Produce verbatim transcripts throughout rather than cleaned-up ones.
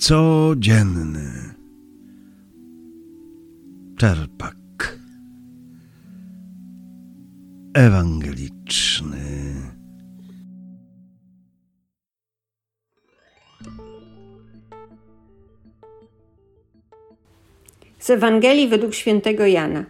Codzienny czerpak ewangeliczny. Z Ewangelii według świętego Jana.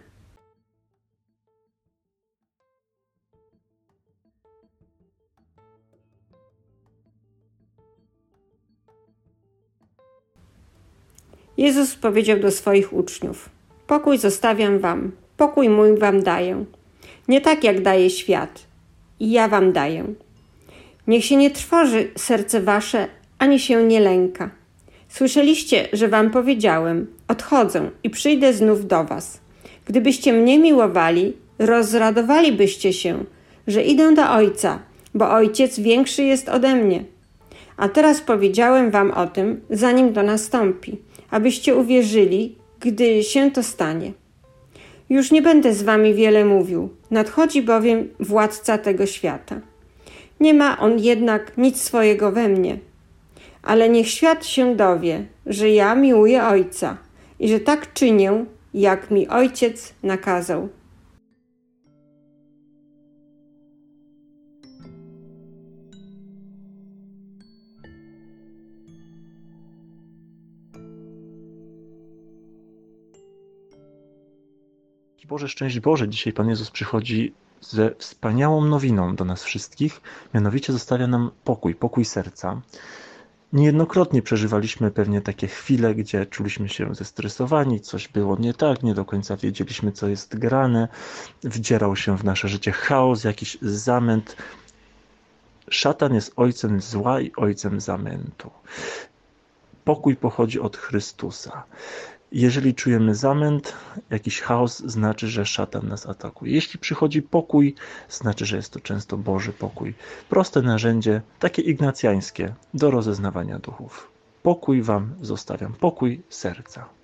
Jezus powiedział do swoich uczniów: pokój zostawiam wam, pokój mój wam daję. Nie tak jak daje świat, i ja wam daję. Niech się nie trwoży serce wasze, ani się nie lęka. Słyszeliście, że wam powiedziałem: odchodzę i przyjdę znów do was. Gdybyście mnie miłowali, rozradowalibyście się, że idę do Ojca, bo Ojciec większy jest ode mnie. A teraz powiedziałem wam o tym, zanim to nastąpi, abyście uwierzyli, gdy się to stanie. Już nie będę z wami wiele mówił, nadchodzi bowiem władca tego świata. Nie ma on jednak nic swojego we mnie. Ale niech świat się dowie, że ja miłuję Ojca i że tak czynię, jak mi Ojciec nakazał. Boże, szczęść Boże, dzisiaj Pan Jezus przychodzi ze wspaniałą nowiną do nas wszystkich, mianowicie zostawia nam pokój, pokój serca. Niejednokrotnie przeżywaliśmy pewnie takie chwile, gdzie czuliśmy się zestresowani, coś było nie tak, nie do końca wiedzieliśmy, co jest grane, wdzierał się w nasze życie chaos, jakiś zamęt. Szatan jest ojcem zła i ojcem zamętu. Pokój pochodzi od Chrystusa. Jeżeli czujemy zamęt, jakiś chaos, znaczy, że szatan nas atakuje. Jeśli przychodzi pokój, znaczy, że jest to często Boży pokój. Proste narzędzie, takie ignacjańskie, do rozeznawania duchów. Pokój wam zostawiam, pokój serca.